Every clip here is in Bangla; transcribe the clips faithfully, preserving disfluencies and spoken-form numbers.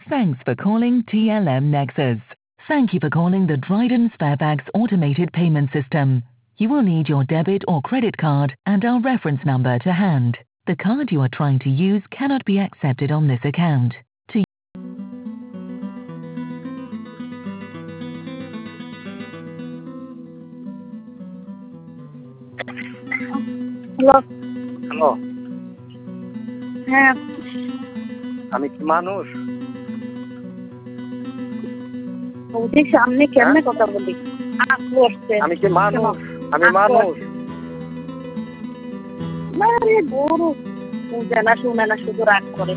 Thanks for calling T L M Nexus. Thank you for calling the Dryden Sparebags automated payment system. You will need your debit or credit card and our reference number to hand. The card you are trying to use cannot be accepted on this account. To hello. Hello. হ্যাঁ। আমি কি মানুষ? ওদের সামনে কেমনে কথা বলি? আপু আসছে। আমি কি মানুষ? আমি মানুষ। আরে গরু বুঝে না শুনে না শুধু রাগ করে।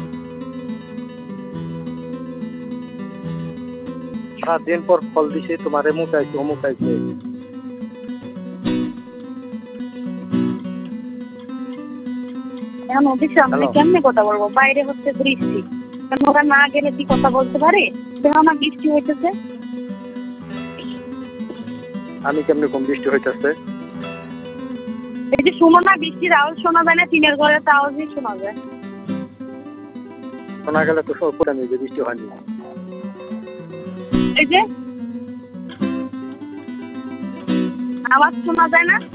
সারাদিন পর ফল দিছি তোমারে মুখাইছে অমুখাইছে। এখন ওদের সামনে কেমনে কথা বলবো? বাইরে হচ্ছে বৃষ্টি। ওরা না গেলে কি কথা বলতে পারে? দেখো না বৃষ্টি হইতেছে। আমি কেমনে কম বৃষ্টি হইতেছে? এই যে শোনো না বৃষ্টির আওয়াজ শোনা যায় না, টিনের ঘরের আওয়াজই শোনা যায়। শোনা গেলে তো সব পড়ে নিয়ে যে বৃষ্টি হয়নি। এই যে আওয়াজ শোনা যায় না?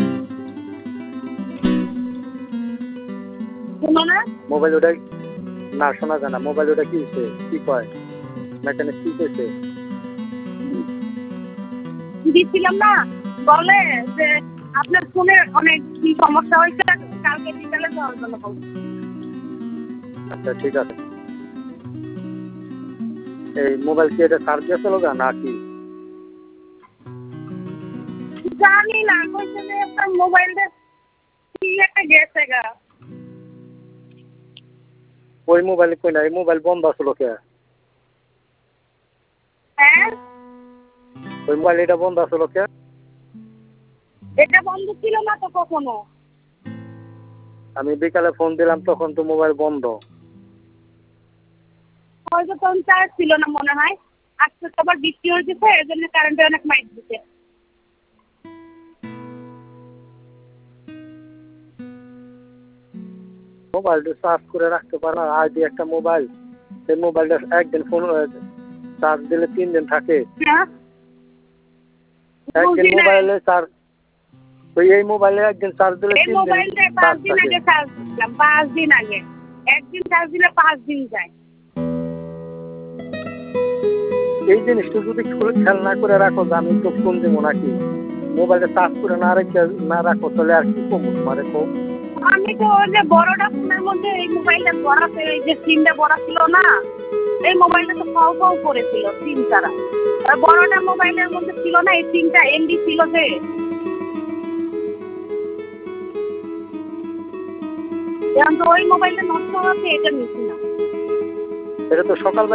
শোনো না? মোবাইল ওটা না শোনা যায় না। মোবাইল ওটা কি হচ্ছে? কি কয়? মেকানিক কি কইছে? দিছিলাম না, বলে যে আপনার ফোনে অনেক কি সমস্যা হয়েছে, কালকে বিকালে যাওয়ার জন্য বলছে। আচ্ছা ঠিক আছে। এই মোবাইল কি এটা চার্জ দিয়েছিল না কি? জানি না, কইছে যে একটা মোবাইলটা কি একটা গেছে গা। ওই মোবাইল কই না, এই মোবাইল বন্ধ আছিল কে? হ্যাঁ ওই মোবাইল এটা বন্ধ আছিল কে? এটা বন্ধ ছিল না তো কখনো। আমি বিকালে ফোন দিলাম তখন তো মোবাইল বন্ধ। হয়তো তখন চার্জ ছিল না মনে হয়। আজকে তো আবার বৃষ্টি হয়েছে, এই জন্য কারেন্টে অনেক মাইট দিচ্ছে। মোবাইলটা চার্জ করে রাখতে পারো, আজ একটা মোবাইল, সেই মোবাইলটা একদিন ফোন চার্জ দিলে তিন দিন থাকে। একদিন মোবাইলে চার্জ ওই এই মোবাইলে একদিন চার্জ দিলে এই তিন দিন মোবাইলটা পাঁচ দিন আগে চার্জ দিলাম, পাঁচ দিন আগে। একদিন চার্জ দিলে পাঁচ দিন যায়। এই জিনিসটা যদি খেয়াল না করে রাখো যে আমি তো ফোন দেবো নাকি, মোবাইলটা চার্জ করে না রেখে না রাখো তাহলে আর কি কমু তোমারে কম। আমি তো ওই যে বড়টা ফোনের মধ্যে এই মোবাইলটা ভরা ছিল, এই যে সিমটা ভরা ছিল না, এই মোবাইলটা তো ফাও ফাও করেছিল সিম ছাড়া। আর বড়টা মোবাইলের মধ্যে ছিল না, এই সিমটা এমবি ছিল যে। এখন তো ওই মোবাইলটা নষ্ট হচ্ছে, এটা নিচ্ছি না। এটা তো সকাল